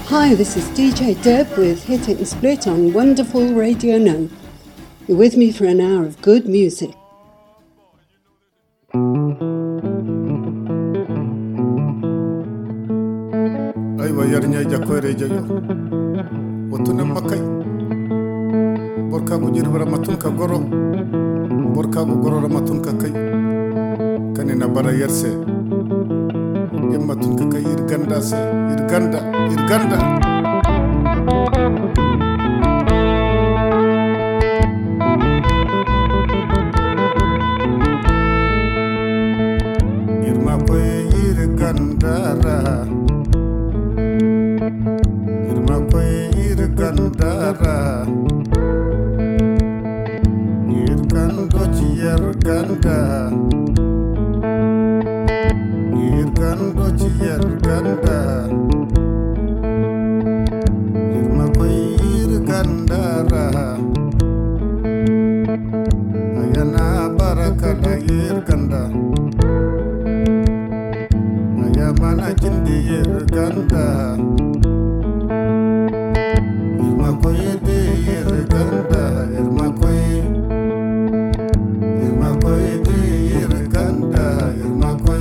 Hi, this is DJ Deb with Hit It and Split on Wonderful Radio Now. You're with me for an hour of good music. Aywa yarnya jakwere jayo wotuna makai borka go jirbara matunka goro borka go goro matunka kai kanina bara yerse yamma tunka kai irganda se irganda irma koy irgandara irma koy irgandara irgando chiyarganda irgando chiyarganda irma koy irgandara ayana barakala irganda ayamana jindi irganda irma koy de irganda irma koy de irganda irma koy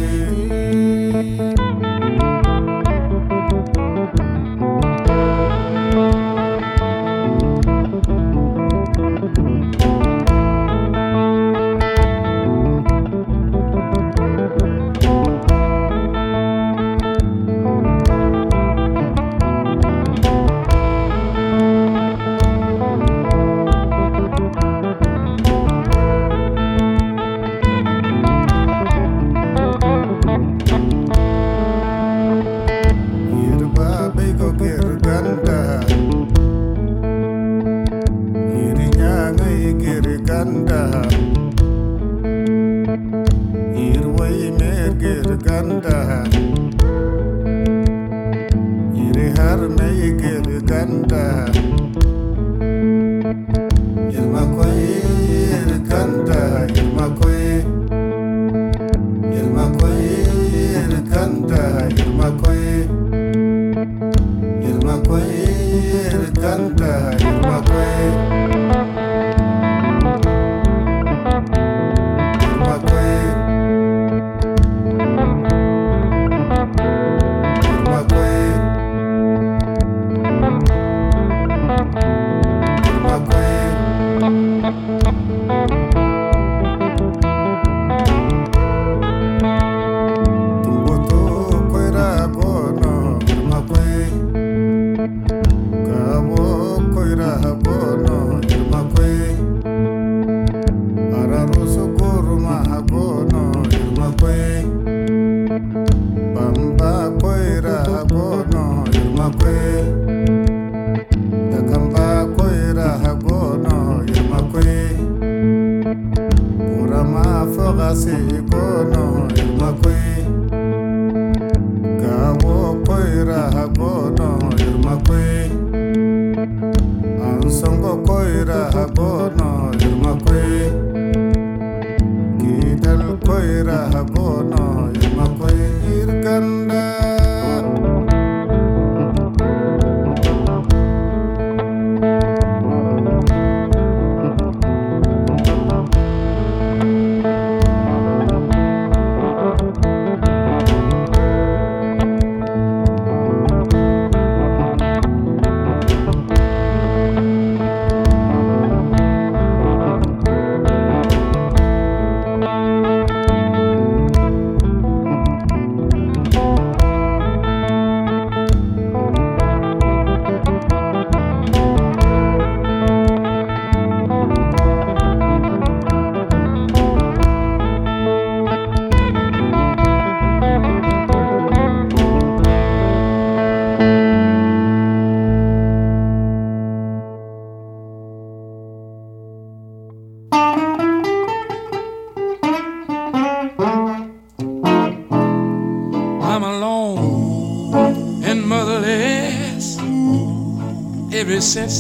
Ever since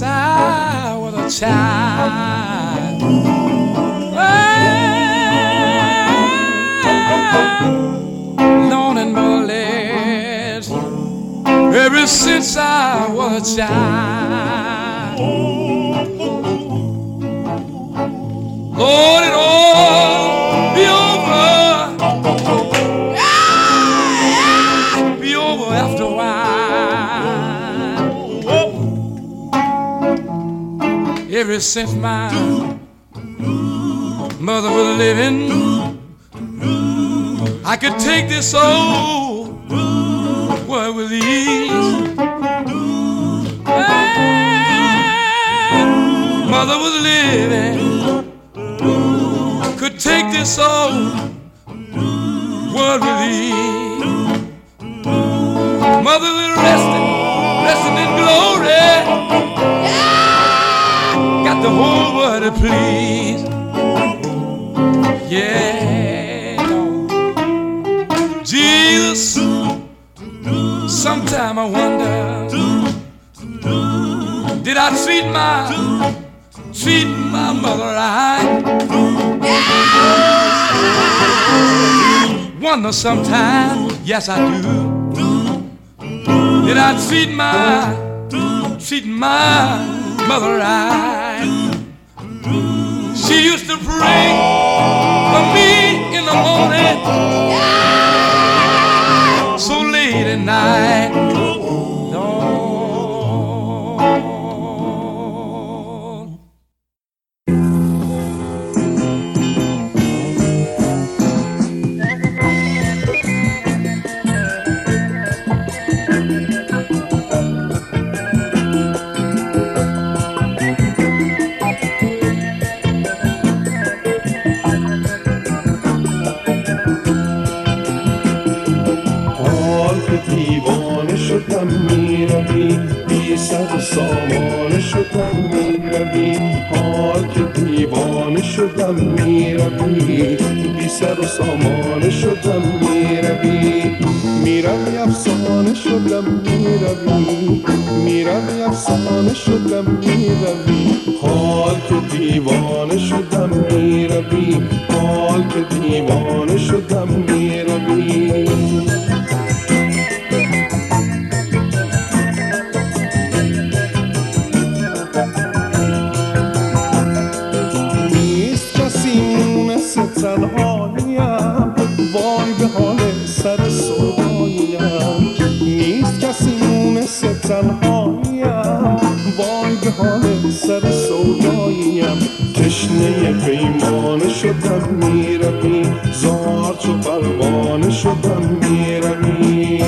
I was a child, alone and motherless, ever since I was a child. Lord, it all be over. Be over after a while. Ever since my mother was living, I could take this old world with ease. When mother was living, could take this old world with ease. Mother was resting in glory. Got the whole world to please. Yeah, Jesus, sometime I wonder, did I treat my mother right? Wonder sometime, yes I do. Did I treat my mother right? She used to pray for me in the morning, so late at night. سامان شدم میروی حال که دیوانه شدم میروی بی سر و سامان شدم میروی افسانه شدم میروی افسانه شدم میروی حال که دیوانه شدم میروی حال که دیوانه شدم میروی تنهاییم وای به حال سر سوداییم نیست کسی مونس تنهاییم وای به حال سر سوداییم تشنه پیمانه شدم میروی زار چو پروانه شدم میروی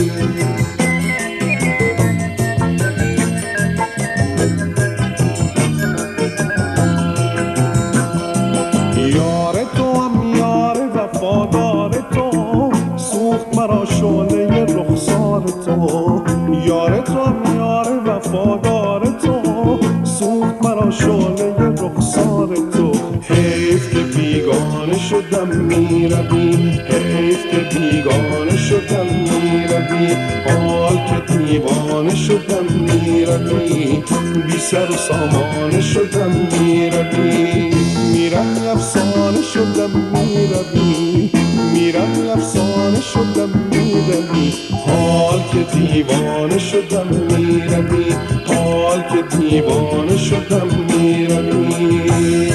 یار تو یار وفادار تو سوخت مرا شعله رخسار تو حیف که بیگانه شدم میروی حیف که بیگانه شدم میروی حال که دیوانه شدم میروی بی سر و سامانه شدم میروی میروی افسانه شدم میروی میروی افسانه شدم میروی حال که دیوانه شدم میروی حال که دیوانه شدم میروی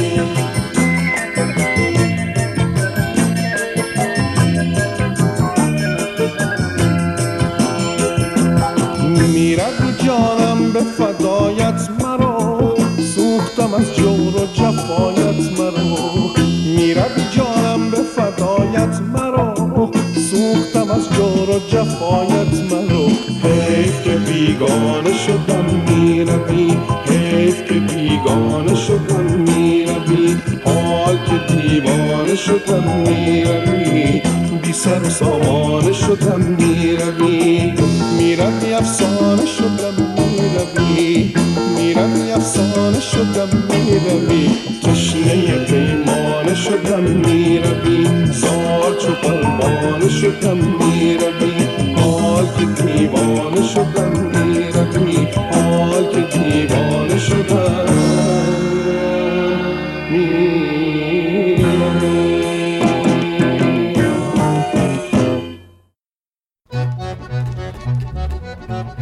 میروی جانم به فدایت مرا سوختم از جور و جفایت مرا میروی جانم به فدایت مرا سوختم از جور و جفایت مرا حیف که بیگانه شدم میروی حیف که بیگانه شدم میروی حال که دیوانه شدم میروی بی سر و سامانه شدم میروی میروی افسانه شدم میروی میروی افسانه شدم میروی تشنه پیمانه شدم میروی زار چو پروانه شدم میروی حال که دیوانه شدم میروی حال که دیوانه شدم میروی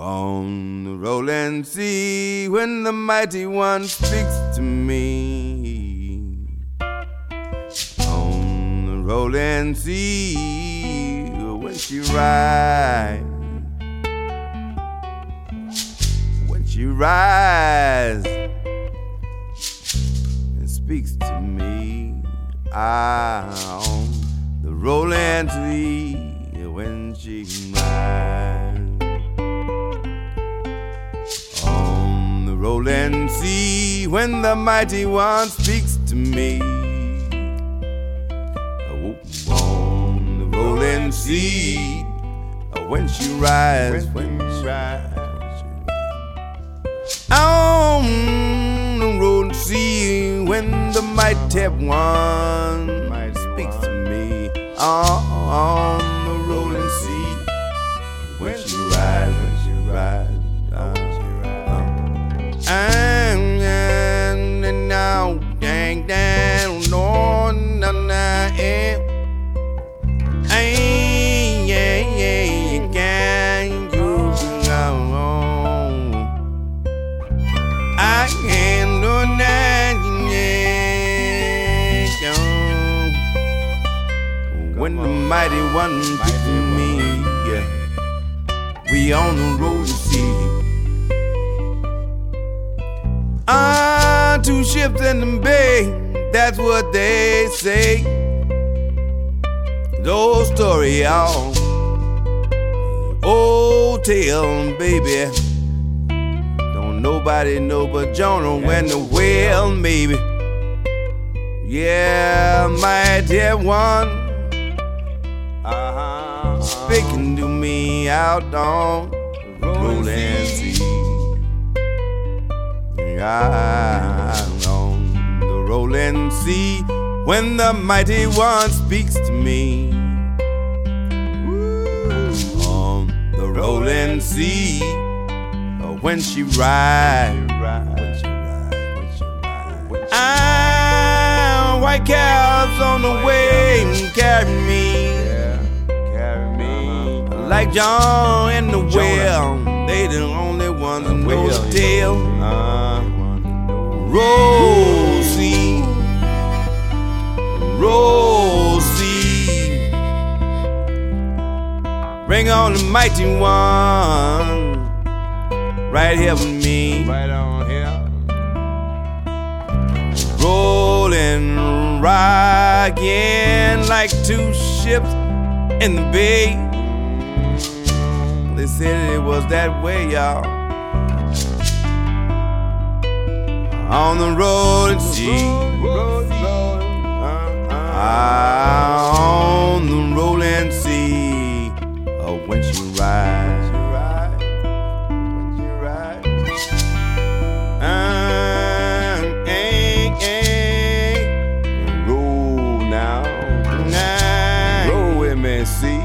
On the rolling sea, when the mighty one speaks to me. On the rolling sea, when she rides. When she rides and speaks to me. On the rolling sea, when she rides. On the rolling sea, when the mighty one speaks to me. On the rolling sea, when she rides, when she rides. On the rolling sea, when the mighty one speaks to me. On the rolling sea, when she rides, when she rides. And now, dang, down, no, no, no, yeah, you can't go on. I can't do that, yeah. When the mighty one speaks to me, yeah, we on the road to see. Two ships in the bay, that's what they say. The old story, y'all. Old tale, baby. Don't nobody know but Jonah when the whale, maybe. Yeah, mighty one. Speaking to me out on the rolling sea. I'm on the rolling sea when the mighty one speaks to me. On the rolling sea, when she rides, white calves on the way and carry me, like John and the whale. They the only ones who know the tale. Rosie, Rosie, bring on the mighty one, right here with me, right on here, rolling, rocking like two ships in the bay. They said it was that way, y'all. On the rolling sea, on the rolling sea, when she rides, when she rides, roll now, roll with me, see,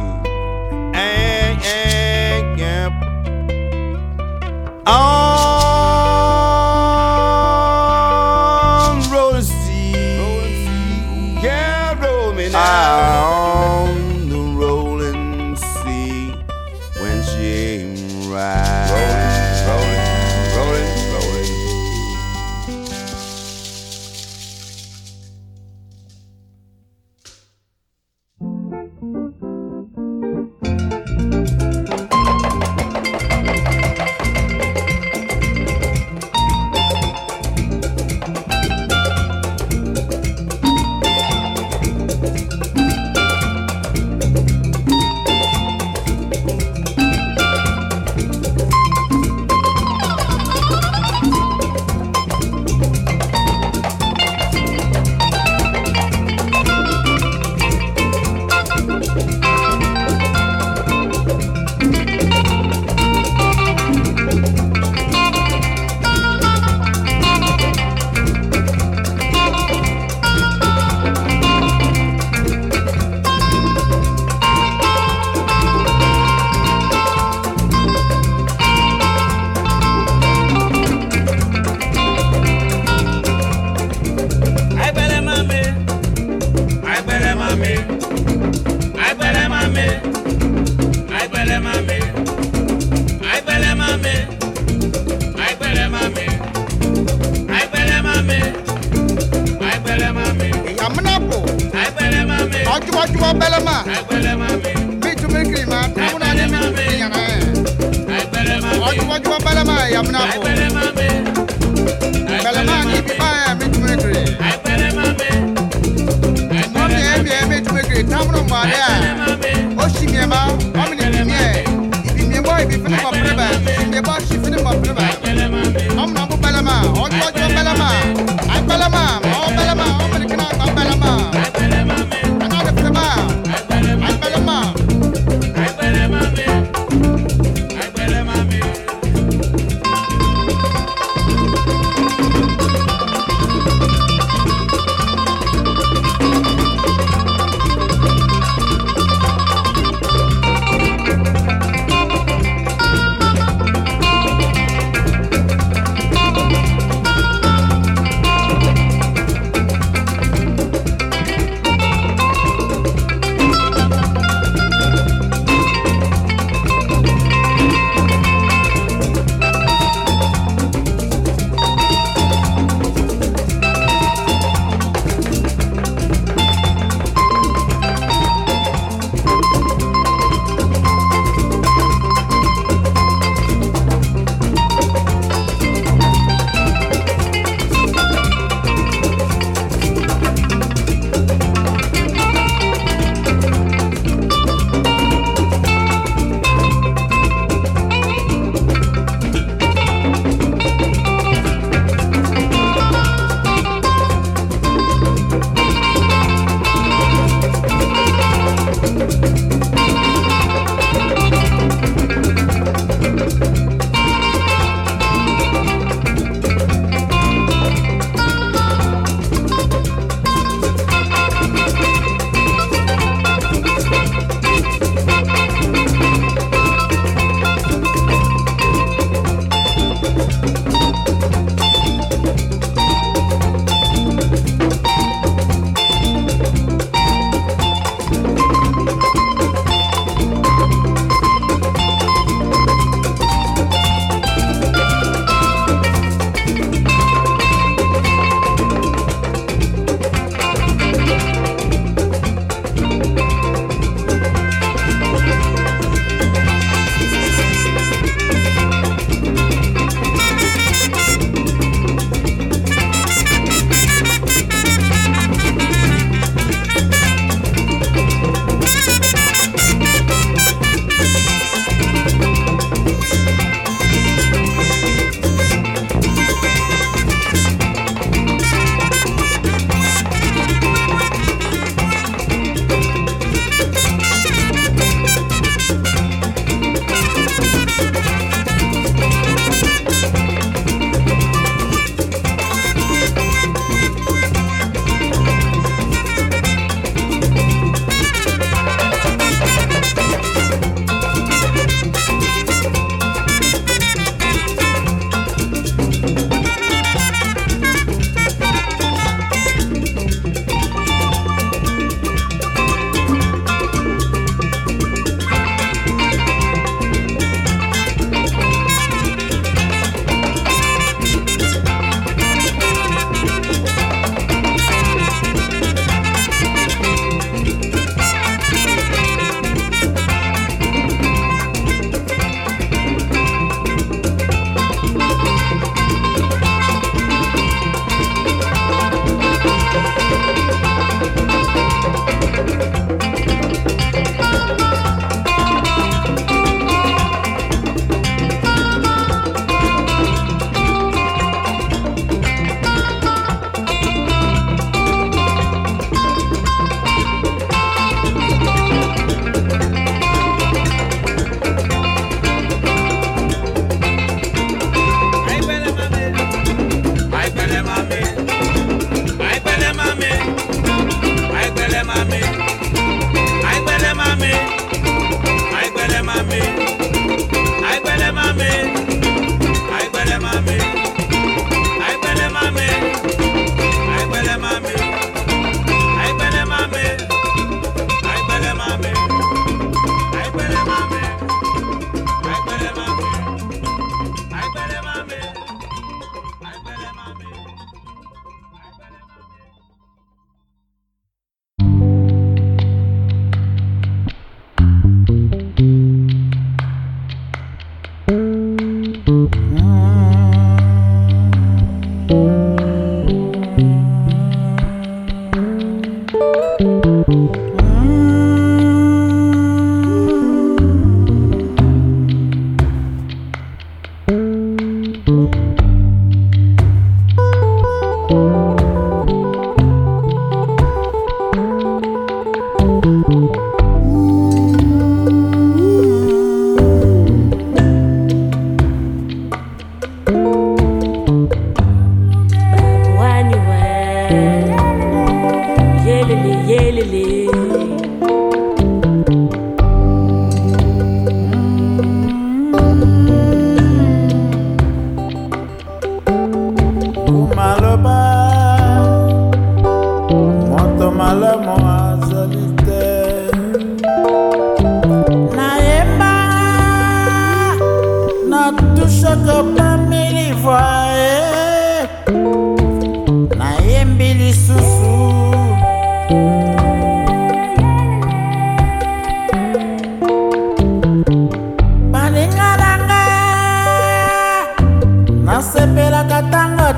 on the rolling sea when she rides. Rolling, rolling, rolling. Ojuwa belema. Me to make it man. Tamuna ni me yana. Ojuwa belema yamna bo. Belema ni bi ba me to make it. Me to make it. Tamuna ma ya. Oshimiema, omni bimie. Bimie boy bi fini ma preba. Bimie boy shi fini ma preba. Omna bo belema. Ojuwa belema. Ai belema. O belema. Omni kana ba belema.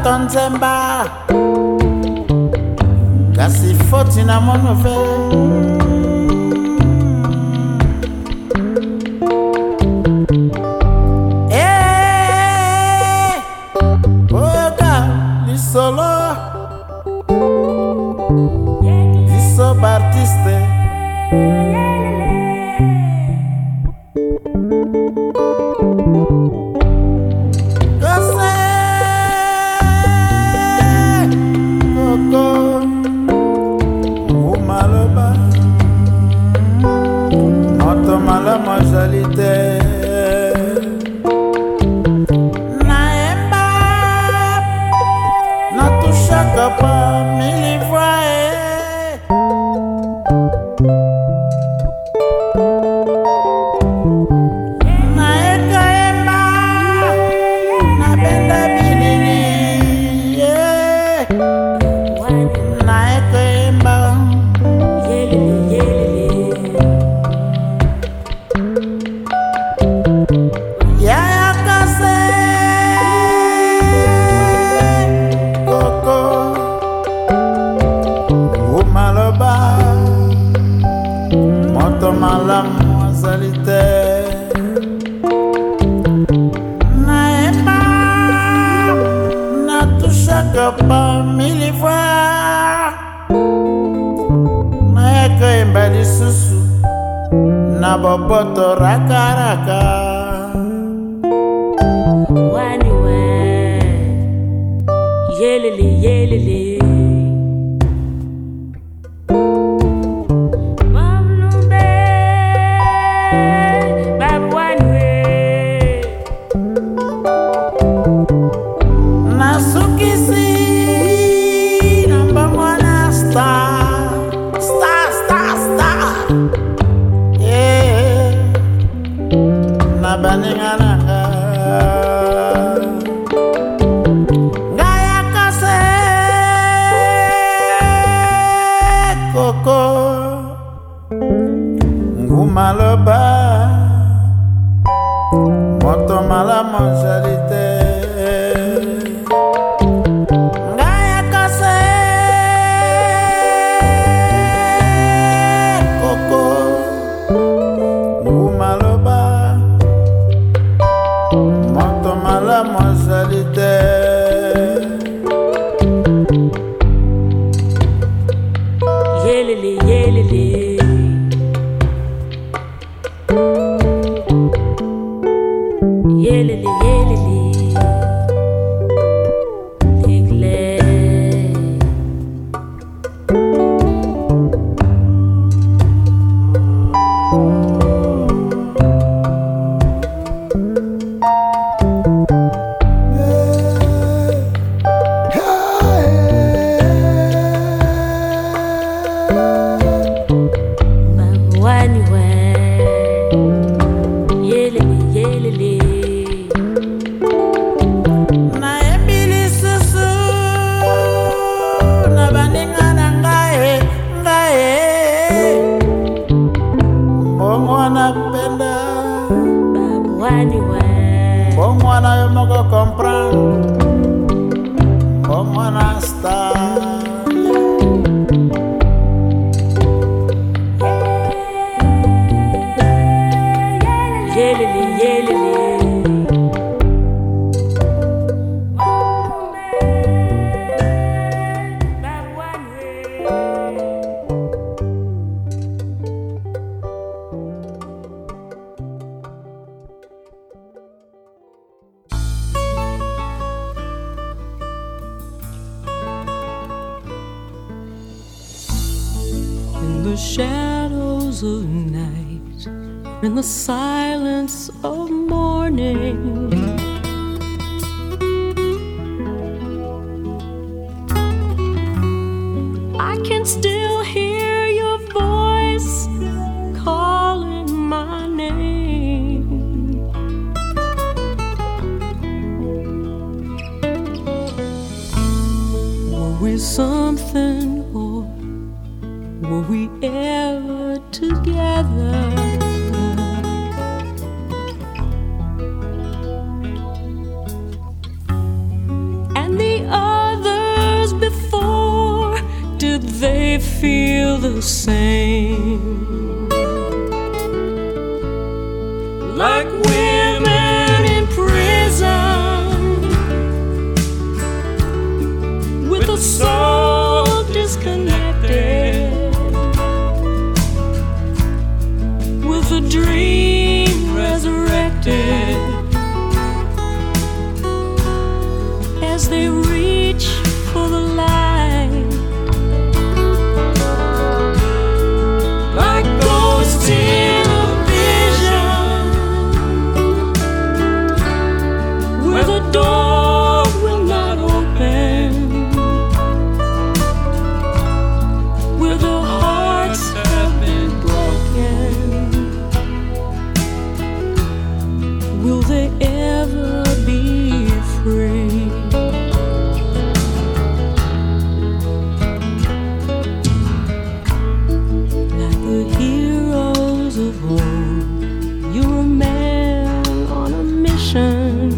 tonzemba kasi foti na monove oka lisolo liso artiste boboto raka raka wani we yelele yelele mamnumbe babu wani we nasukisi namba mwana star star star star Baningana Gaya kase Koko Ngumaloba Moto mala monjalite Gaya kase Koko Ngumaloba la mondialité yelele yelele yelele yelele In the shadows of night, in the silence of morning, I can still hear your voice calling my name. Were we something, or were we ever together? And the they feel the same. Like women in prison, with a soul disconnected, with a dream resurrected, as they reach for the light, like ghosts in a vision, where the door will not open, where the hearts have been broken. Will they ever be free? Like the heroes of old, you're a man on a mission.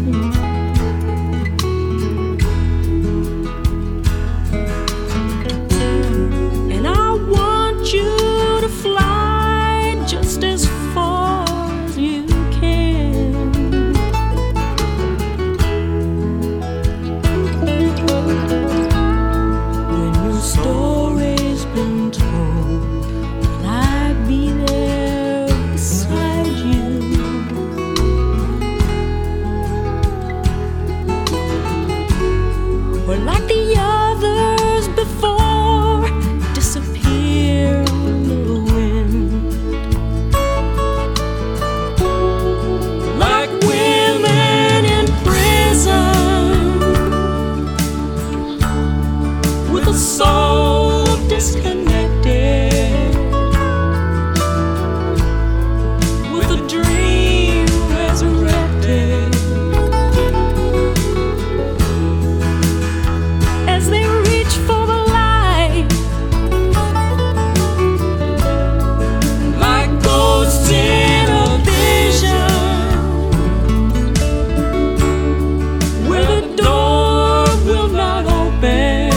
And I want you to fly just as far as you can. When your story's been told, will I be there beside you? Or like the others before, disappear in the wind? Like women in prison, with a soul disconnected, with a dream resurrected, as they reach for the light, like ghosts in a vision, where the door will not open,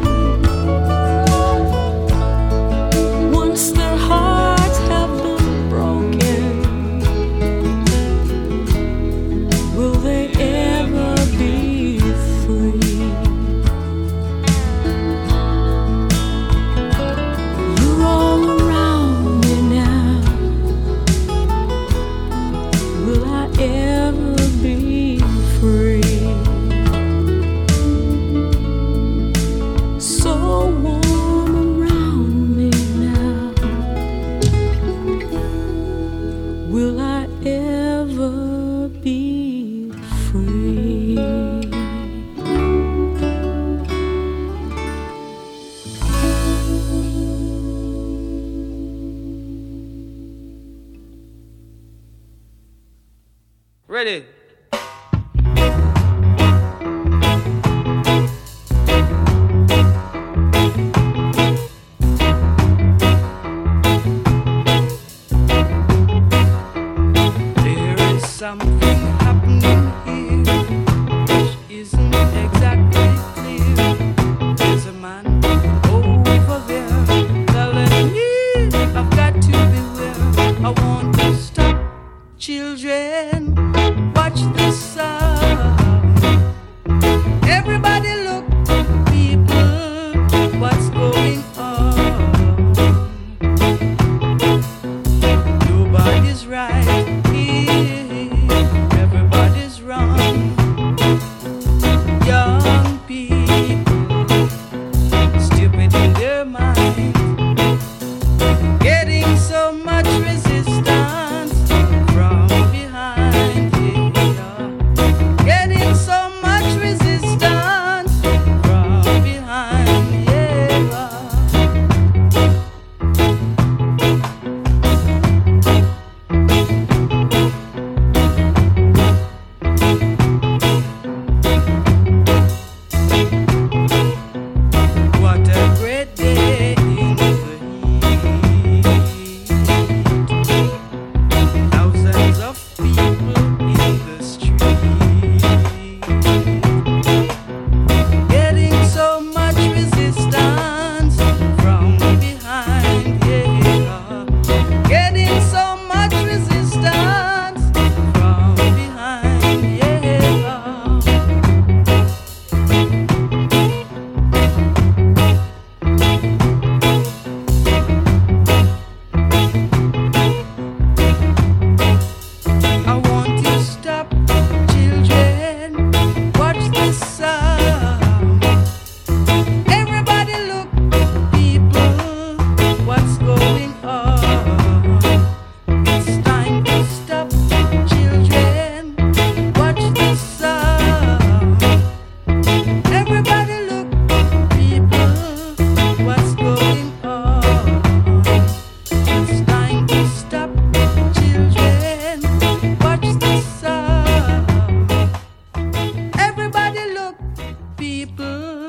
once their hearts have been broken. Will they ever be free? You're all around me now. Will I ever be free? So warm around me now. Will I ever be free? Ready? There is something happening here which isn't exactly clear. There's a man over there telling me I've got to beware. I want to stop. Children, watch the sound. Everybody look, people, what's going on? Nobody's right here, everybody's wrong. Young people, stupid in their mind, getting so much resistance from behind. Yeah.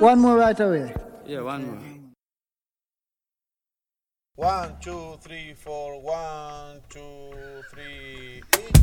One more right away. Yeah, one more. 1, 2, 3, 4, 1, 2, 3.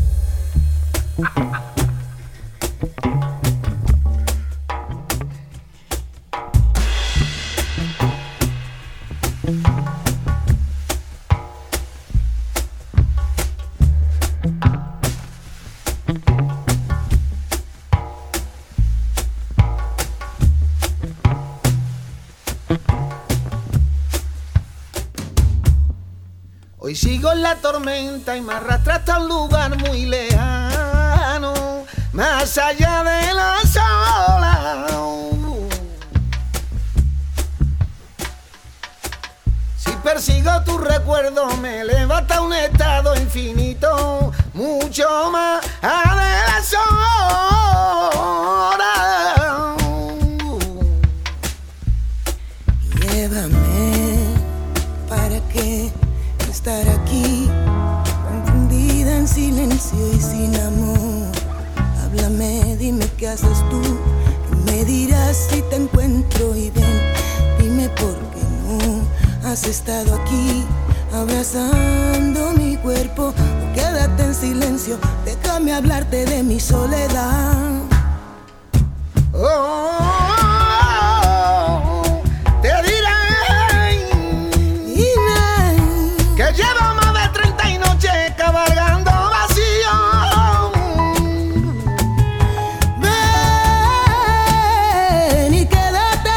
Hoy sigo en la tormenta y me arrastra hasta un lugar muy lejano, más allá de las olas. Si persigo tu recuerdo me eleva hasta un estado infinito, mucho más allá de las horas. Llévame, ¿para qué estar aquí, confundida en silencio y sin amor? Háblame, dime qué haces tú, me dirás si te encuentro y ven, dime por qué no has estado aquí, abrazando mi cuerpo, o quédate en silencio, déjame hablarte de mi soledad. Te diré, que llevo más de 30 noches cabalgando vacío. Ven y quédate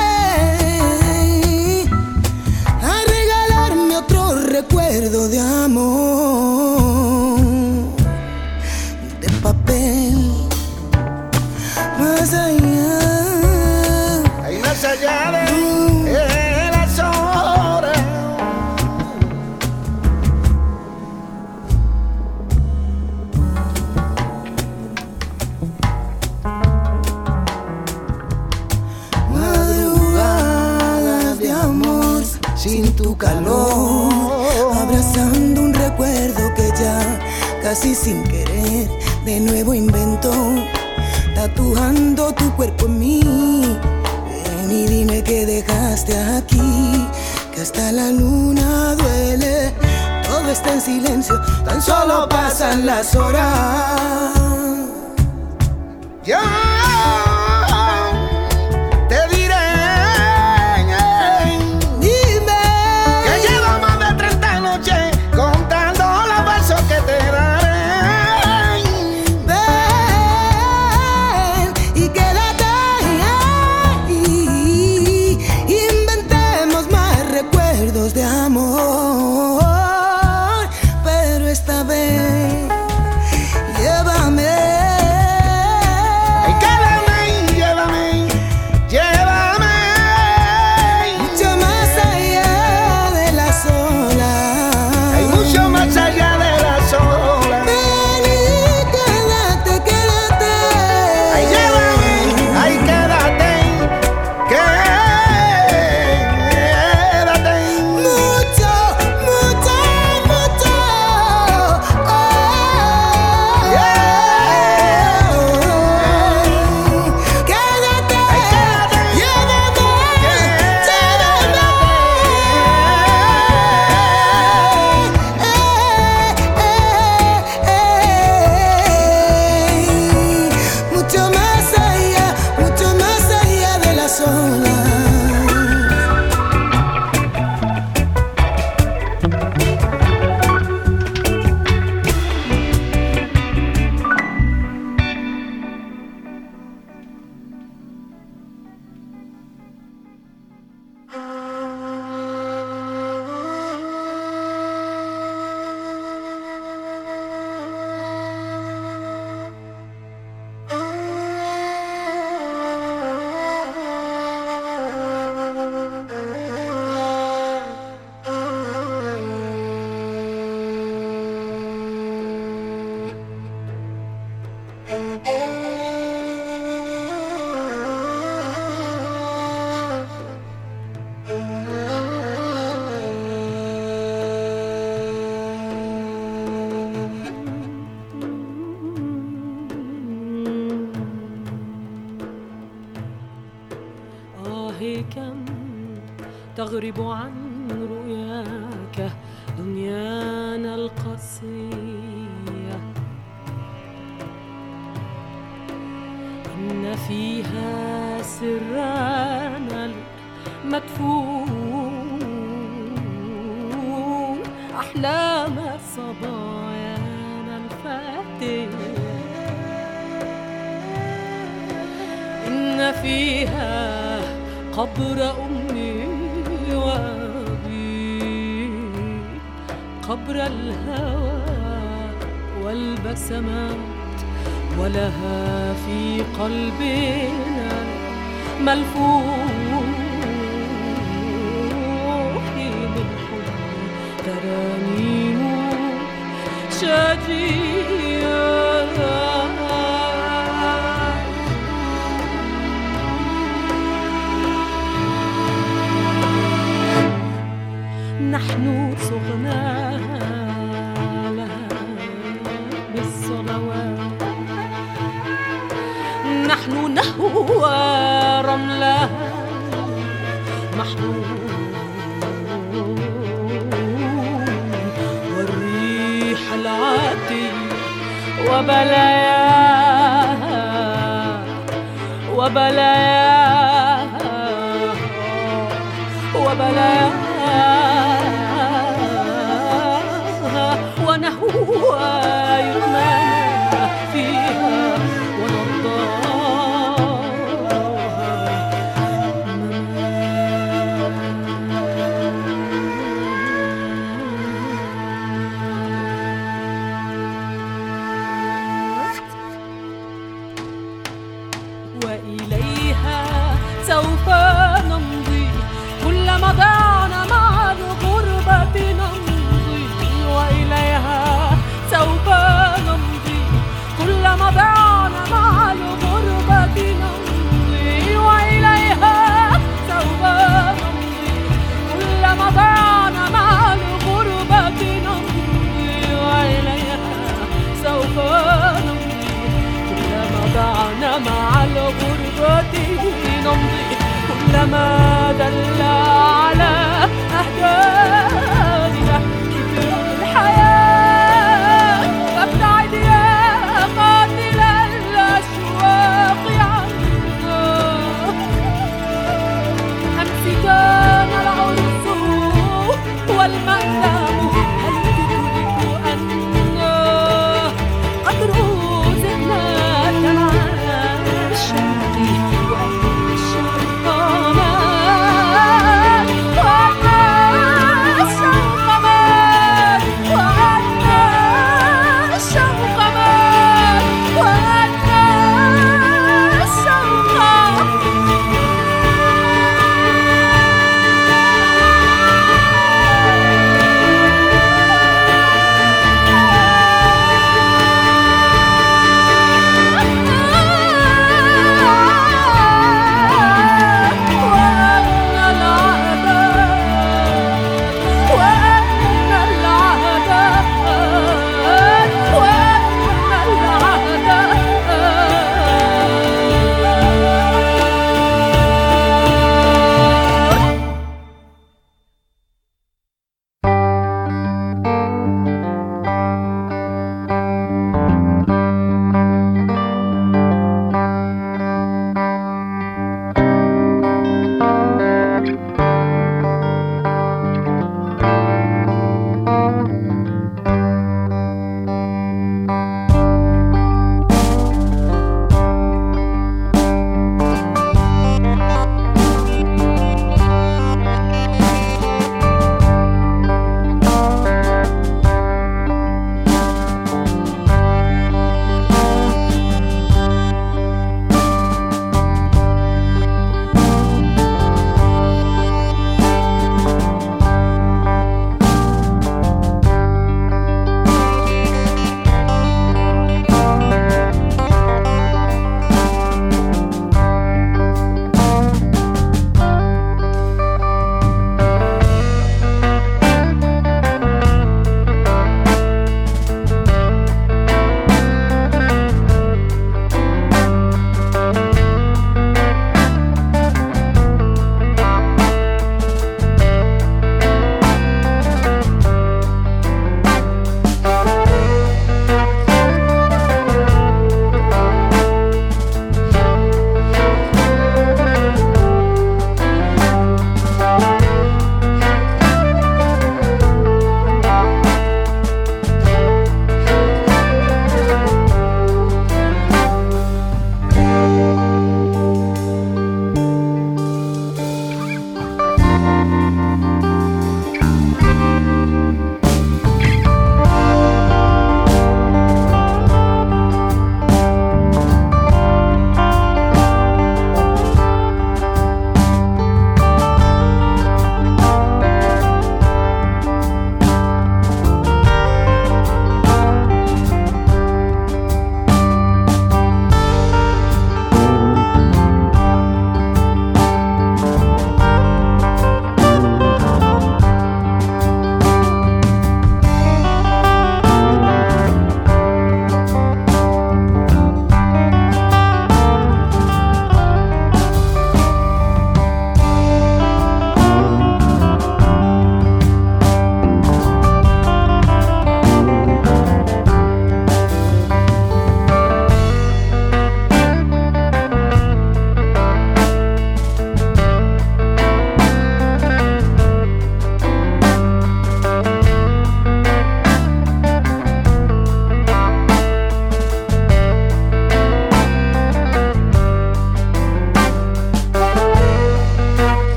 a regalarme otro recuerdo de amor, de papel, más allá, hay más allá de las horas. Madrugadas de amor sin tu calor, abrazando un recuerdo que ya casi sin querer de nuevo inventó, tatuando tu cuerpo en mí. Ven y dime que dejaste aquí, que hasta la luna duele, todo está en silencio, tan solo pasan las horas. Yo te diré, dime, que llevo más de 30 noches contando los besos que te daré. Ven y quédate ahí, inventemos más recuerdos de amor, pero esta vez llévame. كم تغرب عن رؤياك دنيانا القاسية، إن فيها سرنا المدفون، أحلام صبايانا الفاتية، إن فيها قبر أمي وأبي، قبر الهوى والبسمات، ولها في قلبنا ملفوح من حب ترانيم شادية. نحن صغنا لها بالصلوات، نحن نهوى رملها محمود، والريح العاتية وبلاياها وبلاياها وبلاياها، ونهوى يرمانا فيها وإليها سوف نمضي، كلما ضعنا مع الغربة نمضي، وإليها سوف نمضي، كلما ضعنا مع الغربة نمضي، وإليها سوف نمضي، كلما ضعنا مع الغربة نمضي، وإليها سوف نمضي، كلما ضعنا مع الغربة نمضي، كلما دل على أهدافنا كبر الحياة، فابتعد يا قاتل الأشواق عنا. أمس كان العرس والمأثم، هل تدرك أننا قد رزقنا كالعالم الشرقي وأهل الشرقانات، والناس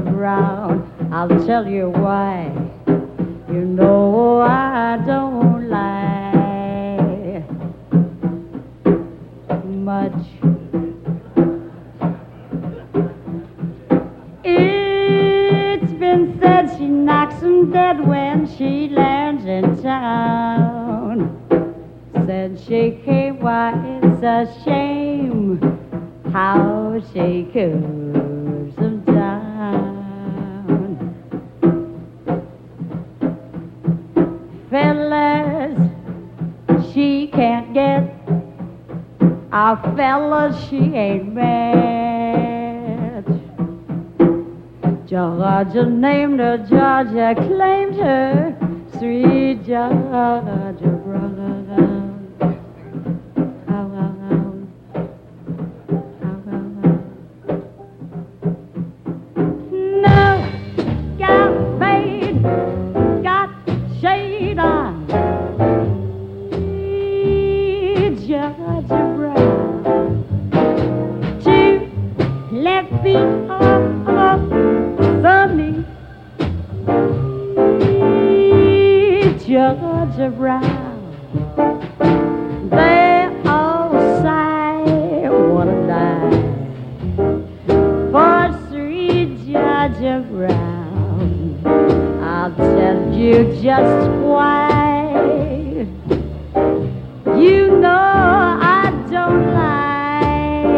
Brown. I'll tell you why. You know I don't lie much. It's been said she knocks 'em dead when she lands in town. Said she came, why it's a shame how she cools 'em down. Fellas, she can't get. Our fellas, she ain't mad. Georgia named her, Georgia claimed her, sweet Georgia Brown. Georgia Brown, they all sigh, wanna die for sweet Georgia Brown. I'll tell you just why. You know I don't lie,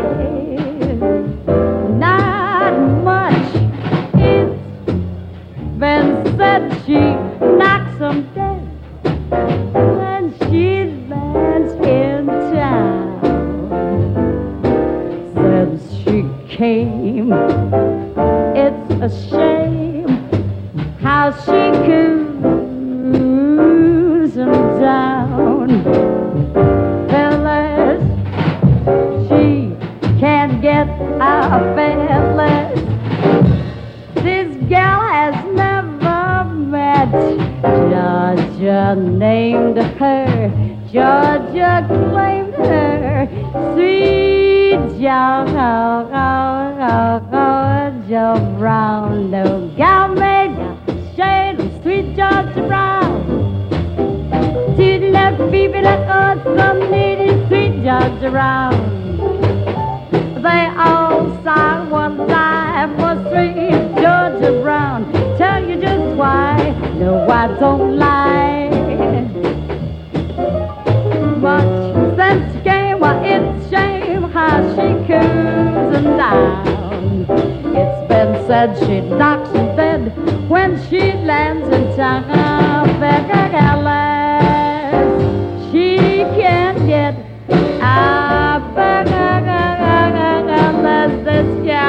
not much. It's been said she knocks 'em dead when she lands in town. Since she came, it's a shame how she cools 'em down. Fellas, she can't get our fellas. This gal has never met. Georgia named her, Georgia claimed her, sweet Georgia Brown. No gal made a shade of sweet Georgia Brown. To the left, people that are some needy sweet Georgia Brown. They all sang one time for sweet Georgia Brown. Tell you just why. No, I don't lie much. Since she came, why it's a shame how she cools 'em down. It's been said she knocks 'em dead when she lands in town. Fellas, she can't get out. This gal